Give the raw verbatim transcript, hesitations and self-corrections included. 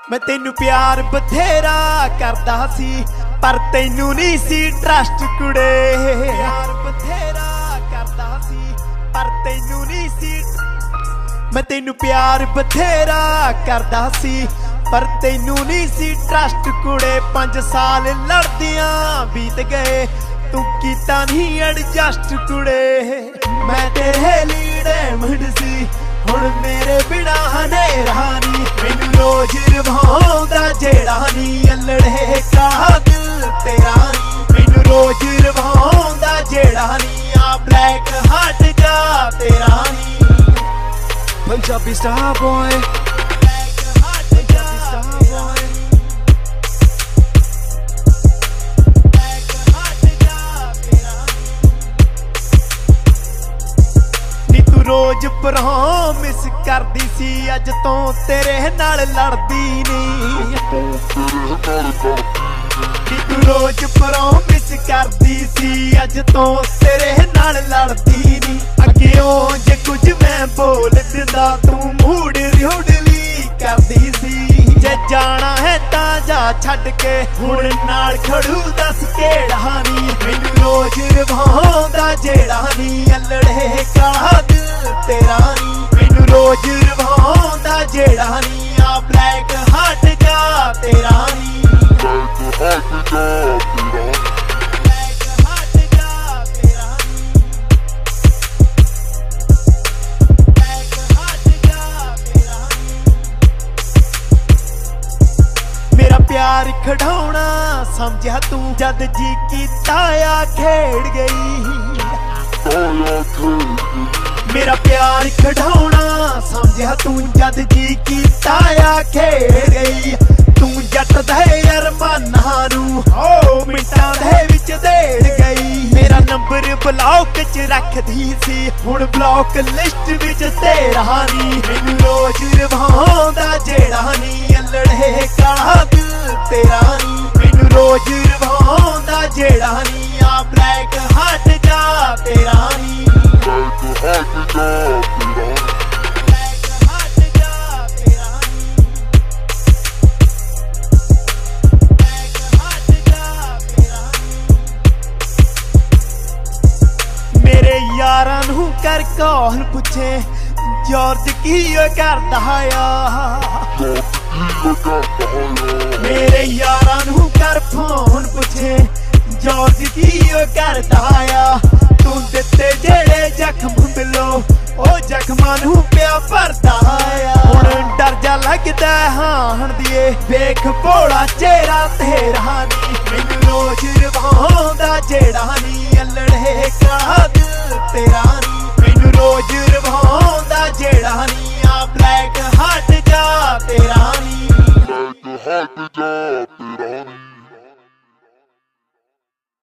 मैं तेनू प्यार बथेरा करदा सी पर तेनू नहीं सी ट्रस्ट कुड़े। प्यार बथेरा करदा सी पर तेनू नहीं सी। मैं तेनू प्यार बथेरा करदा सी पर तेनू नहीं सी ट्रस्ट कुड़े। पांच साल लड़दियां बीत गए तू कीता नहीं एडजस्ट कुड़े। मैं तेरे लीड़े मुंड सी हुण मेरे बिना हनेरा नी। मैनू रोज रवाउंदा जेड़ा नी अल्लड़े का दिल तेरा नी। मैनू रोज रवाउंदा जेड़ा नी आ ब्लैक हार्ट जा तेरा नी। पंजाबी स्टार बॉय रोज प्रॉमिस करदी सी अज तो तेरे नाल लड़दी नी। तू रोज प्रॉमिस करदी सी अज तो तेरे नाल लड़दी नी। अग्गेओं जे कुछ मैं बोल दिंदा तू मूड रिहुडली करदी सी। जे जाना है तां जा छड्ड के हुण नाल खड़ू दस केड़ा नी। मैनू रोज रवाउंदा जेड़ा नी अल्लड़े का तेरा नी। मैनू रोज रवाउंदा जेड़ा नी आ ब्लैक हार्ट जा तेरा नी। ब्लैक हार्ट जा तेरा नी। ब्लैक हार्ट जा तेरा नी। मेरा प्यार खड़ाउणा समझा तू जद जी कीता आ खेड़ गई। मेरा प्यार खड़ाउणा समझा तू जद जी कीता आ खेड़ गई। तू जट दे अरमानां नू ओ मिंटां दे विच देड़ गई। मेरा नंबर ब्लॉक च रखदी सी हुण ब्लॉक लिस्ट विच तेरा नी। मैनू रोज रवाउंदा जेड़ा नी अल्लड़े का दिल तेरा नी। मैनू रोज रवाउंदा जेड़ा नी आ ब्लैक हार्ट जा तेरा नी। मेरे यारां नू कर कौन पुछे जॉर्ज की करदा आ। मेरे यारां नू कर फोन पुछे जॉर्ज की करदा आ। तू दिते जेड़े जख्म मिलो ओ जख्मां नू पिया भरदा आ। हुण डर जा लगदा हाण दिए वेख भोला चेहरा तेरा नी। मैनू रोज रवाउंदा जेड़ा